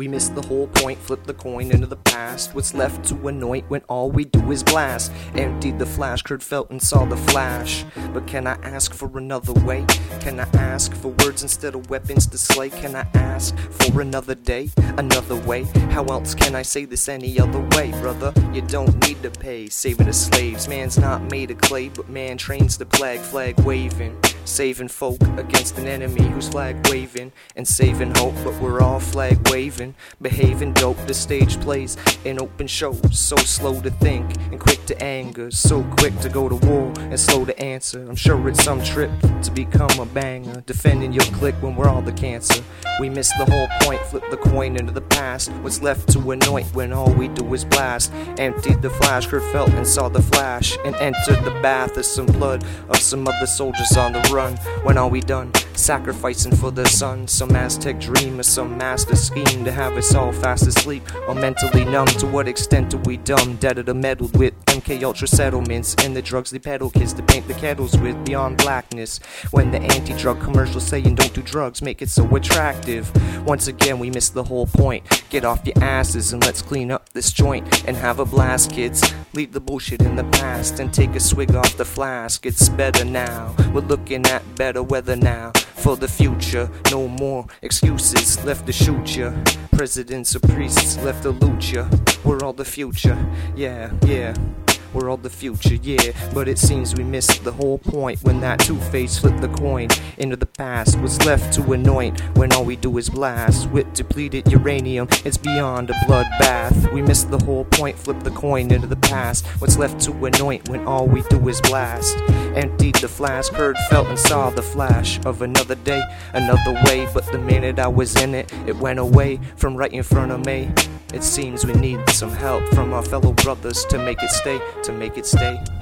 We miss the whole point, flip the coin into the past. What's left to anoint when all we do is blast? Emptied the flash, Kurt felt and saw the flash. But can I ask for another way? Can I ask for words instead of weapons to slay? Can I ask for another day, another way? How else can I say this any other way, brother? You don't need to pay, saving the slaves. Man's not made of clay, but man trains to plague, flag waving. Saving folk against an enemy who's flag waving and saving hope, but we're all flag waving, behaving dope. The stage plays in open shows, so slow to think and quick to anger, so quick to go to war and slow to answer. I'm sure it's some trip to become a banger, defending your clique when we're all the cancer. We miss the whole point, flip the coin into the past. What's left to anoint when all we do is blast? Emptied the flash, Kurt felt and saw the flash, and entered the bath of some blood of some other soldiers on the run. When all we done, sacrificing for the sun. Some Aztec dream or some master scheme to have us all fast asleep or mentally numb. To what extent are we dumb? Dead or meddled with MK Ultra settlements and the drugs they peddle kids to paint the kettles with beyond blackness. When the anti-drug commercials saying don't do drugs make it so attractive. Once again we miss the whole point. Get off your asses and let's clean up this joint and have a blast, kids. Leave the bullshit in the past and take a swig off the flask. It's better now, we're looking at better weather now. For the future, no more excuses left to shoot ya. Presidents or priests left to loot ya. We're all the future, yeah. We're all the future, yeah. But it seems we missed the whole point when that two-face flipped the coin into the past. What's left to anoint when all we do is blast? With depleted uranium, it's beyond a bloodbath. We missed the whole point, flip the coin into the past. What's left to anoint when all we do is blast? Emptied the flask, heard, felt and saw the flash of another day, another way. But the minute I was in it, it went away from right in front of me. It seems we need some help from our fellow brothers to make it stay, to make it stay.